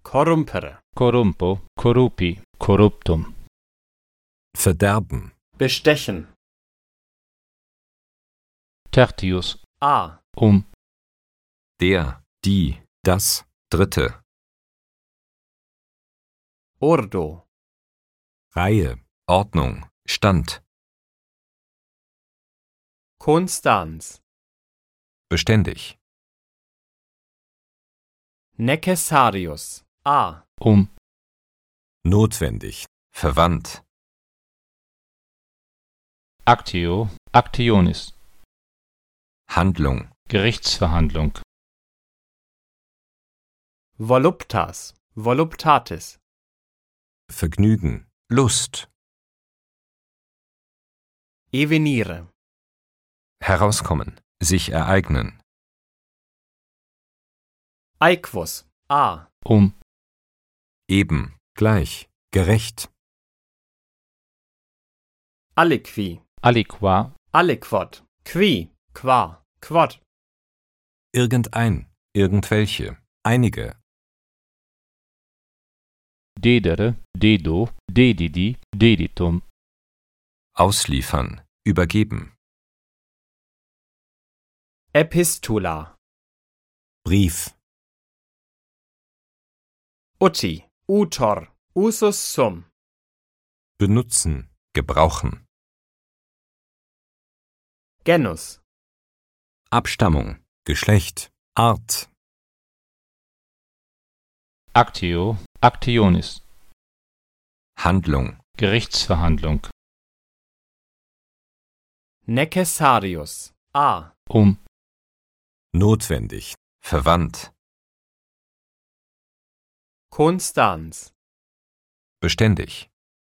corrumpere, corrumpo, corrupi, corruptum. verderben, bestechen, Tertius, a, der, die, das, Dritte, ordo, Reihe, Ordnung, Stand, constans, beständig, necessarius, a, notwendig, verwandt, actio, actionis, Handlung, Gerichtsverhandlung. voluptas, voluptatis, Vergnügen, Lust, evenire, herauskommen, sich ereignen, aequus, a, eben, gleich, gerecht, aliqui, Aliqua, aliquot, qui, qua, quod, irgendein, irgendwelche, einige, dedere, dedo, dedidi, deditum. ausliefern, übergeben, epistula, Brief, uti, utor, usus sum, benutzen, gebrauchen, genus, Abstammung, Geschlecht, Art, Actio, actionis, Handlung, Gerichtsverhandlung. necessarius, a, notwendig, verwandt, constans, beständig,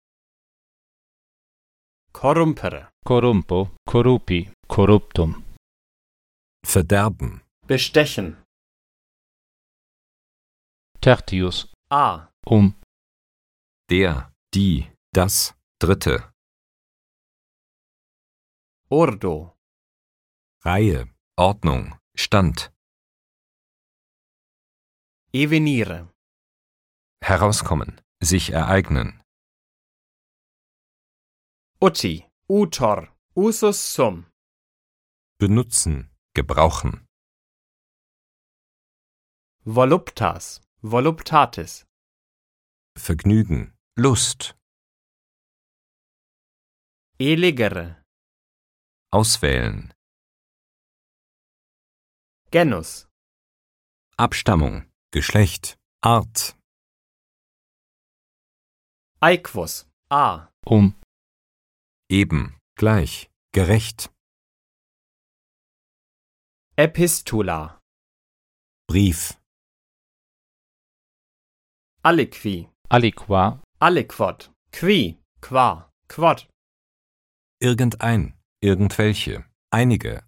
corrumpere, Corrumpo, corrupi, corruptum. verderben, bestechen, Tertius, a, der, die, das, Dritte, ordo, Reihe, Ordnung, Stand, evenire, herauskommen, sich ereignen, uti, utor, usus sum, benutzen, gebrauchen, voluptas, voluptatis, Vergnügen, Lust, elegere, auswählen, genus, Abstammung, Geschlecht, Art, aequus, a, eben, gleich, gerecht, epistula, Brief, aliqui, aliqua, aliquot, qui, qua, quod, irgendein, irgendwelche, einige,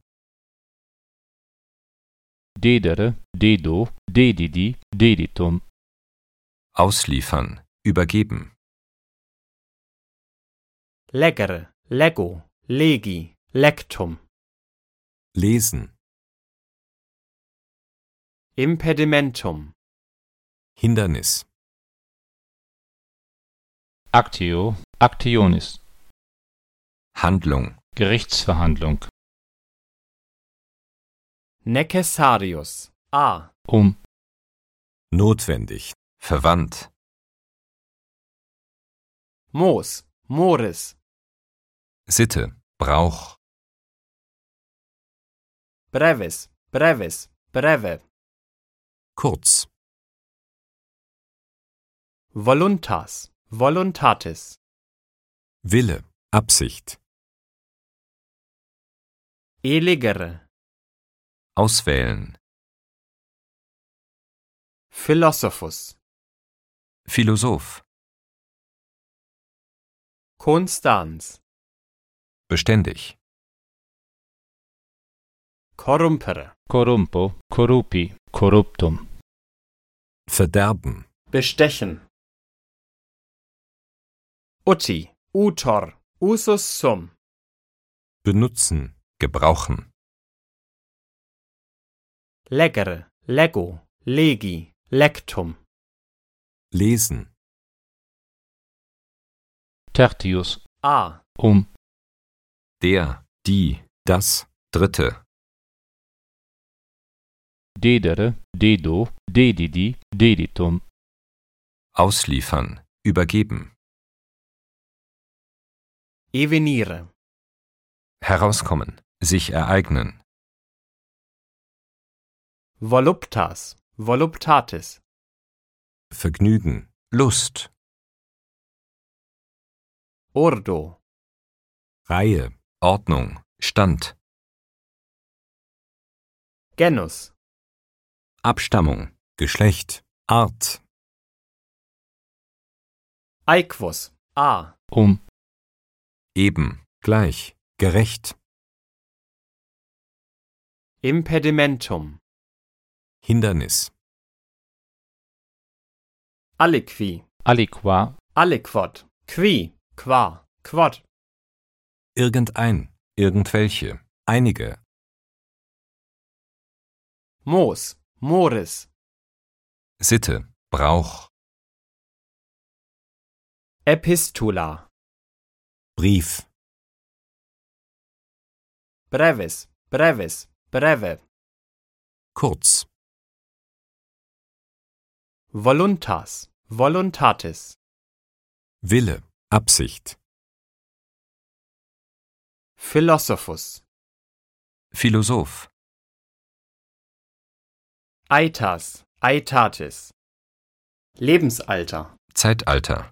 dedere, dedo, dedidi, deditum. ausliefern, übergeben, legere, lego, legi, lectum, lesen, impedimentum, Hindernis, Actio, actionis, Handlung, Gerichtsverhandlung. necessarius, a, notwendig, verwandt, mos, mores, Sitte, Brauch, brevis, brevis, breve, kurz, voluntas, voluntatis, Wille, Absicht, elegere, auswählen, philosophus, Philosoph, constans, beständig, corrumpere, Corrumpo, corrupi, corruptum. verderben, bestechen, uti, utor, usus sum, benutzen, gebrauchen, legere, lego, legi, lectum, lesen, tertius, A. der, die, das, dritte, dedere, dedo, dedidi, deditum, ausliefern, übergeben, Evenire. herauskommen, sich ereignen, Voluptas. Voluptatis. Vergnügen, Lust, Ordo. Reihe, Ordnung, Stand, Genus. Abstammung, Geschlecht, Art, Aequus. A. eben, gleich, gerecht, Impedimentum. Hindernis, Aliqui. aliqua, Aliquot. Qui. Qua. Quod. irgendein, irgendwelche, einige, Mos. Moris. Sitte, Brauch, Epistula. Brief, Brevis. Brevis. Breve. kurz, Voluntas. Voluntatis. Wille, Absicht, Philosophus. Philosoph, Aetas. Aetatis. Lebensalter. Zeitalter,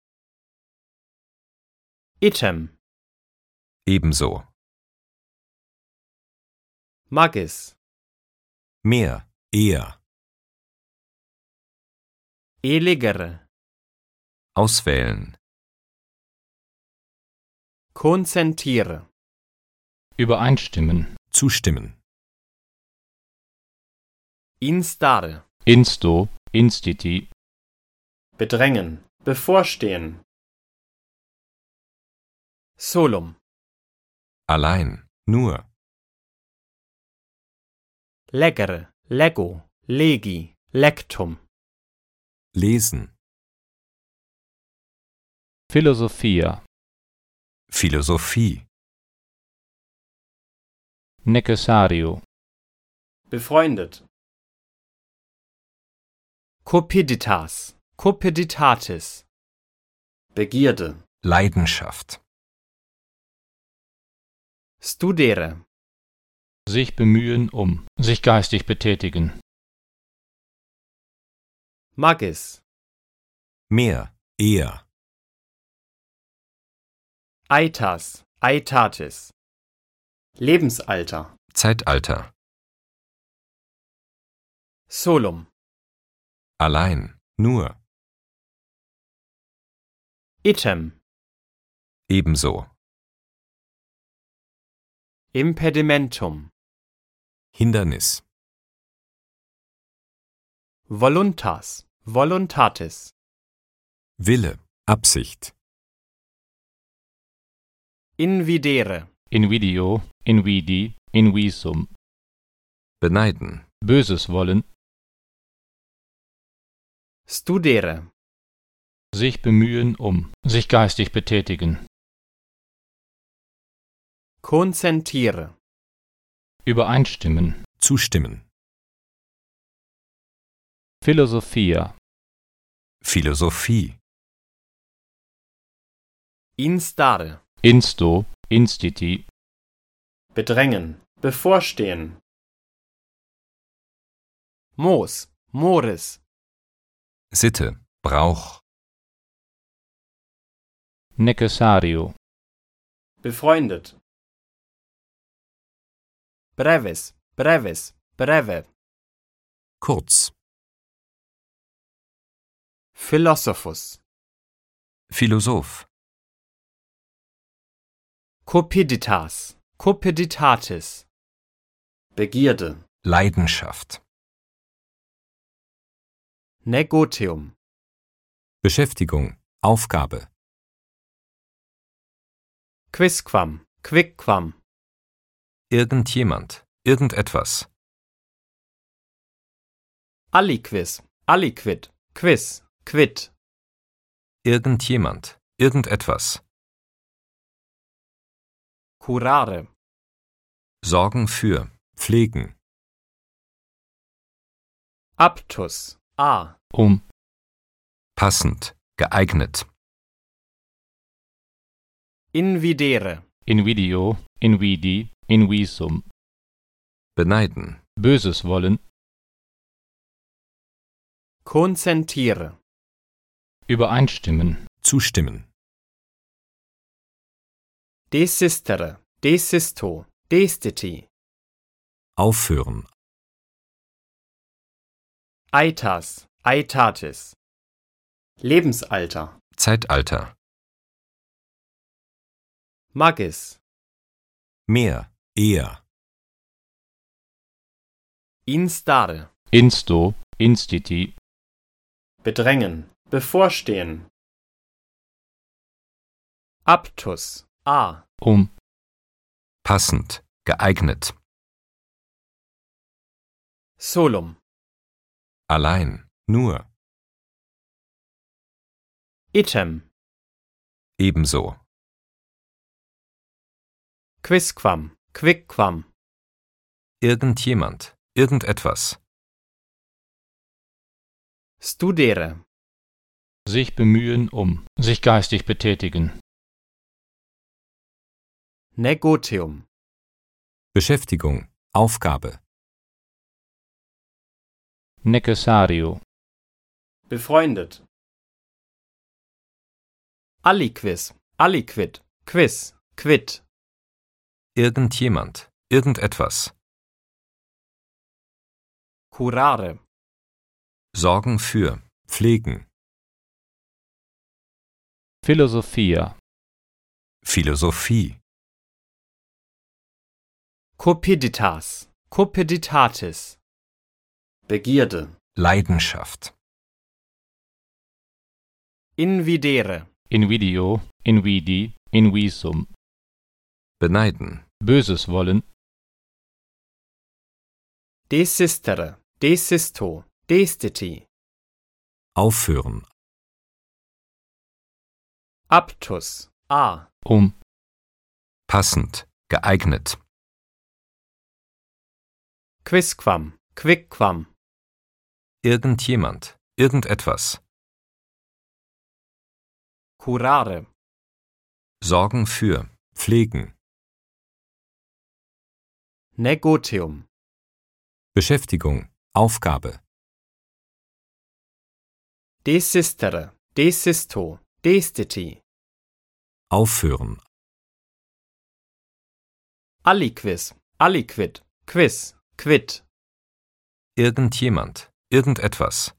Item. ebenso, Magis. mehr, eher, Elegere. auswählen, Consentire. übereinstimmen, zustimmen, Instare. insto, institi, Bedrängen. Bevorstehen. Solum. allein, nur, Leggere. Lego. Legi. Lectum. lesen, philosophia, Philosophie, necessario, Befreundet. Cupiditas. Cupiditatis. Begierde. Leidenschaft, Studere. sich bemühen sich geistig betätigen, Magis. mehr, eher, Aetas. Aetatis. Lebensalter. Zeitalter, Solum. allein, nur, Item. ebenso, Impedimentum. Hindernis, Voluntas. Voluntatis. Wille, Absicht, Invidere. invidio, invidi, invisum, beneiden, Böses wollen, Studere. sich bemühen sich geistig betätigen, Consentire. übereinstimmen, zustimmen, philosophia, Philosophie, Instare. insto, institi, Bedrängen. Bevorstehen. Mos. Moris. Sitte, Brauch, necessario, Befreundet. Brevis. Brevis. Breve. kurz, Philosophus. Philosoph, Cupiditas. Cupiditatis. Begierde. Leidenschaft, Negotium. Beschäftigung, Aufgabe, Quisquam. Quicquam. irgendjemand, irgendetwas, Aliquis. Aliquid. Quis. quid, Irgendjemand. Irgendetwas. curare, Sorgen für. Pflegen. aptus, a, Passend. Geeignet. invidere, invidio, invidi, invisum, Beneiden. Böses wollen, consentire, übereinstimmen, Zustimmen. desistere, desisto, destiti, Aufhören. aetas, aetatis, Lebensalter, Zeitalter. magis, Mehr. Eher. instare, insto, institi, bedrängen, bevorstehen, aptus, a, Passend. Geeignet. solum, Allein. Nur. item, Ebenso. quisquam, quicquam, Irgendjemand. Irgendetwas. studere, sich bemühen sich geistig betätigen, negotium, Beschäftigung. Aufgabe. necessario, befreundet, aliquis, aliquid, quiz, quid, Irgendjemand. Irgendetwas. curare, Sorgen für. Pflegen. philosophia, Philosophie. cupiditas, cupiditatis, Begierde, Leidenschaft. invidere, invidio, invidi, invisum, Beneiden. Böses wollen, desistere, desisto, destiti, Aufhören. aptus, a, Passend. Geeignet. quisquam, quicquam, Irgendjemand. Irgendetwas. curare, Sorgen für. Pflegen. negotium, Beschäftigung. Aufgabe. desistere, desisto, destiti, Aufhören. aliquis, aliquid, quiz, quid, Irgendjemand. Irgendetwas.